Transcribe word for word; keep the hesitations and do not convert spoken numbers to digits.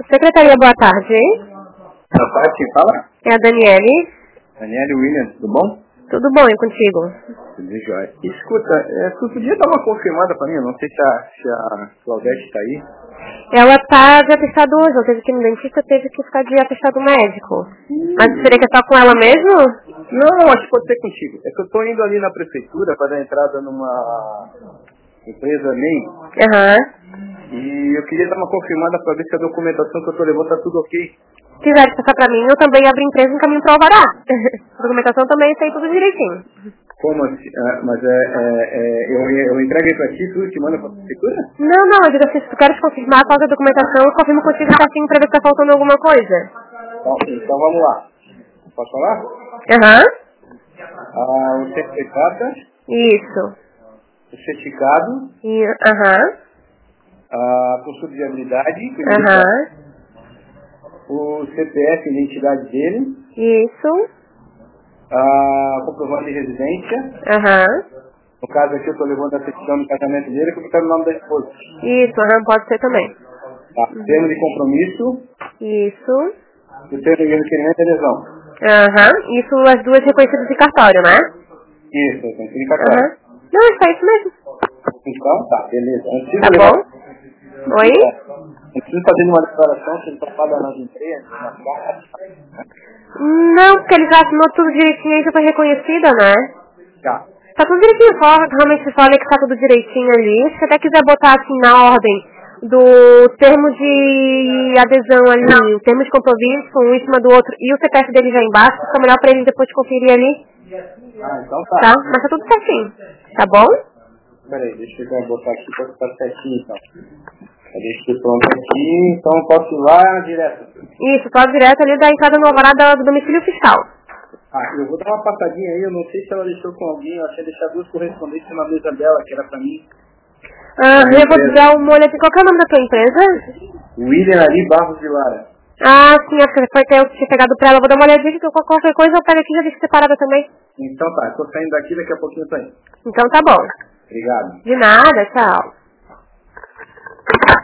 Secretaria, boa tarde, hein? Boa tarde, quem fala? É a Daniele. Daniele Williams, tudo bom? Tudo bom, e contigo? Tudo jóia. Escuta, é, tu podia dar uma confirmada pra mim? Eu não sei se a, se a Claudete tá aí. Ela tá de atestado hoje, ela teve que ir no dentista, teve que ficar de atestado médico. Hum. Mas seria que é só com ela mesmo? Não, acho que pode ser contigo. É que eu tô indo ali na prefeitura para dar entrada numa empresa M E I. Aham. E eu queria dar uma confirmada para ver se a documentação que eu tô levando tá tudo ok. Se quiser passar pra mim, eu também abro empresa em caminho pro Alvará. A documentação também sei tudo direitinho. Como assim? Ah, mas é, é, é, eu, eu entrego aí pra ti, tu te manda pra prefeitura? Não, não, eu digo assim, se tu queres confirmar qual é a documentação, eu confirmo contigo certinho pra ver se tá faltando alguma coisa. Então, então vamos lá. Posso falar? Aham. Ah, o certificado, Isso. o certificado, E- Aham. a postura de habilidade, Aham. o C P F, identidade dele, Isso. a comprovante de residência. Aham. No caso aqui eu estou levando a certidão do casamento dele, porque está no nome da esposa. Isso, aham, pode ser também. Tá. Termo de compromisso, Isso. o termo de requerimento e adesão. Aham. Isso as duas reconhecidas de cartório, né? Isso, tem que ficar claro. Aham. Não, é só isso mesmo. Então, tá, beleza. Eu preciso Tá levar... bom? Oi? Eu preciso fazer uma declaração que ele está pagando nas empresas, nas cartas. Não, porque ele já assinou tudo direitinho aí, já foi reconhecida, né? Tá. Tá tudo direitinho, só realmente só olha que tá tudo direitinho ali. Se você até quiser botar assim na ordem do termo de adesão ali, o termo de compromisso, um em cima do outro, e o C P F dele já embaixo, fica melhor pra ele depois conferir ali, Ah, então tá. tá? Mas tá tudo certinho, tá bom? Peraí, deixa eu botar aqui para ficar certinho então. Deixa eu pronto aqui, então eu posso ir lá direto. Isso, pode direto ali da entrada no alvará do domicílio fiscal. Ah, eu vou dar uma passadinha aí, eu não sei se ela deixou com alguém, eu achei deixar duas correspondências na mesa dela, que era pra mim. Ah, eu vou dar uma olhada. Qual que é o nome da tua empresa? William Ali Barros de Lara. Ah, sim, acho que foi que eu tinha pegado pra ela. Vou dar uma olhadinha, que qualquer coisa eu pego aqui e já deixo separada também. Então tá, eu tô saindo daqui, daqui a pouquinho eu tô indo. Então tá bom. Obrigado. De nada, tchau.